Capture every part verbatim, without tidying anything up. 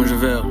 comment je vais.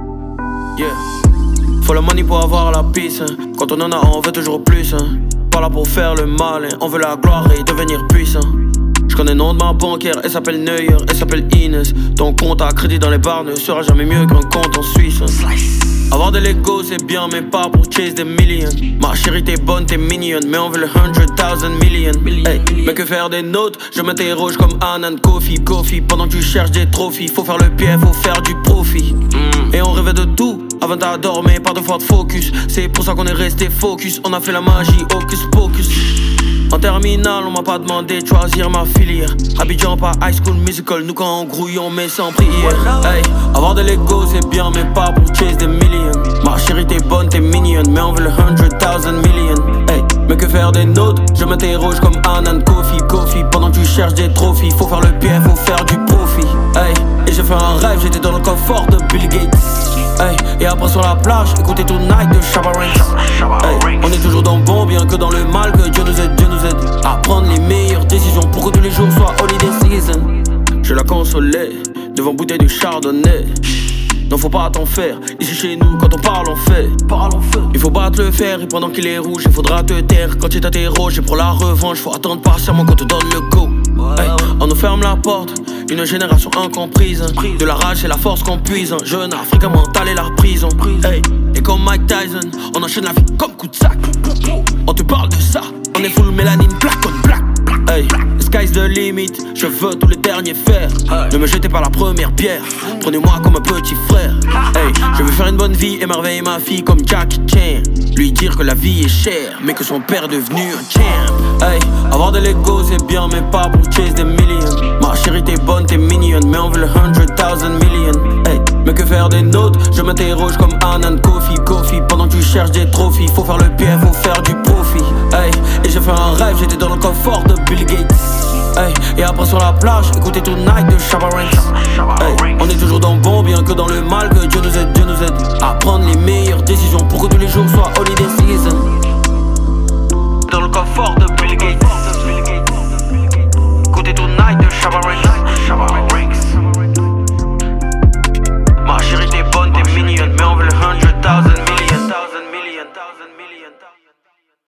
Yeah. Faut la money pour avoir la peace, hein. Quand on en a, on veut toujours plus, hein. Pas là pour faire le mal, hein. On veut la gloire et devenir puissant. Je connais le nom de ma banquière, elle s'appelle Neuer, elle s'appelle Inès. Ton compte à crédit dans les bars ne sera jamais mieux qu'un compte en Suisse, hein. Avoir de l'ego c'est bien mais pas pour chase des millions. Ma chérie t'es bonne, t'es mignonne, mais on veut le hundred thousand million. Hey, mais que faire des notes? Je m'interroge comme Annan Kofi Kofi. Pendant que tu cherches des trophies, faut faire le pied, faut faire du profit. mm. Et on rêvait de tout, avant t'as dormi, pas de fois de focus. C'est pour ça qu'on est resté focus, on a fait la magie, hocus pocus. En terminale, on m'a pas demandé de choisir ma filière. Abidjan pas High School Musical, nous quand on grouille on met sans prière. Hey, avoir de l'ego c'est bien mais pas pour chase des millions. Ma chérie t'es bonne, t'es mignonne, mais on veut le hundred thousand million. Hey, mais que faire des notes? Je m'interroge comme Annan Kofi Kofi. Pendant que tu cherches des trophies, faut faire le pied, faut faire du profit. Hey, et j'ai fait un rêve, j'étais dans le confort de Bill Gates. Hey, et après sur la plage, écoutez Tonight de Shabba Ranks. Hey, on est toujours dans le bon, bien que dans le mal, que Dieu nous aide, Dieu nous aide à prendre les meilleures décisions pour que tous les jours soient holiday season. Je la consolais devant bouteille de chardonnay. Non faut pas t'en faire, ici chez nous quand on parle on fait. Parle on fait. Il faut battre le fer et pendant qu'il est rouge il faudra te taire. Quand tu t'interroges et pour la revanche faut attendre patiemment qu'on te donne le go. Hey, on nous ferme la porte, une génération incomprise. De la rage c'est la force qu'on puise. Un jeune africain mental et la prison. Hey, et comme Mike Tyson, on enchaîne la vie comme coup de sac. On te parle de ça, on est full mélanine, black on black. Hey, the sky's the limit, je veux tous les derniers fers. Ne me jetez pas la première pierre, prenez-moi comme un petit frère. Hey, je veux faire une bonne vie, émerveiller ma fille comme Jackie Chan. Lui dire que la vie est chère, mais que son père est devenu un champ. Hey, avoir de l'ego c'est bien mais pas pour chase des millions. Ma chérie t'es bonne, t'es mignonne, mais on veut le hundred thousand million. Hey, mais que faire des notes? Je m'interroge comme Annan Kofi Kofi. Pendant que tu cherches des trophies, faut faire le pied, faut faire du profit. Hey, et j'ai fait un rêve, j'étais dans le confort de Bill Gates. Hey, et après sur la plage, écoutez Tonight de Shabba Ranks. Hey, on est toujours dans le bon, bien que dans le mal, que Dieu nous aide, Dieu nous aide à prendre les meilleures décisions pour que tous les jours soient holiday season. Dans le confort de